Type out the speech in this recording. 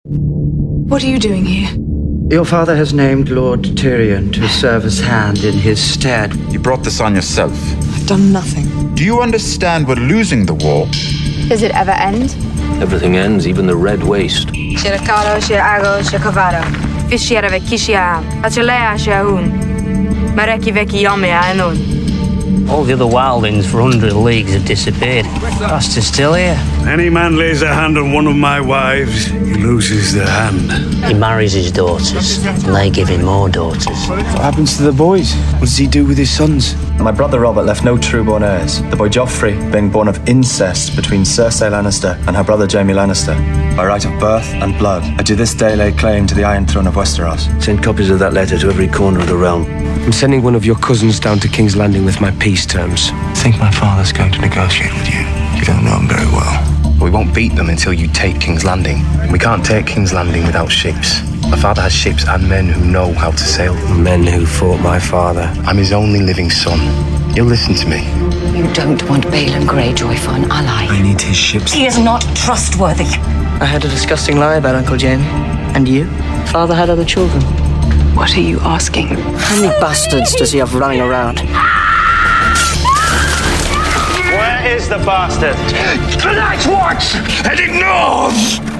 What are you doing here? Your father has named Lord Tyrion to serve as hand in his stead. You brought this on yourself. I've done nothing. Do you understand we're losing the war? Does it ever end? Everything ends, even the Red Waste. Shiracalo, Shirago, Shakavaro. Fishiera Vekishia, Achalea Shahun. Mareki Veki Yomia Anun. All the other wildlings for 100 leagues have disappeared. Bastard's still here. Any man lays a hand on one of my wives, he loses their hand. He marries his daughters, and they give him more daughters. What happens to the boys? What does he do with his sons? My brother Robert left no true-born heirs. The boy Joffrey being born of incest between Cersei Lannister and her brother Jaime Lannister. By right of birth and blood, I do this day lay claim to the Iron Throne of Westeros. Send copies of that letter to every corner of the realm. I'm sending one of your cousins down to King's Landing with my peace terms. I think my father's going to negotiate with you. You don't know him very well. We won't beat them until you take King's Landing. We can't take King's Landing without ships. My father has ships and men who know how to sail. Men who fought my father. I'm his only living son. You'll listen to me. You don't want Balon Greyjoy for an ally. I need his ships. He is not trustworthy. I heard a disgusting lie about Uncle Jaime. And you? Father had other children. What are you asking? How many bastards does he have running around? Where is the bastard? The Night's Watch! Heading north!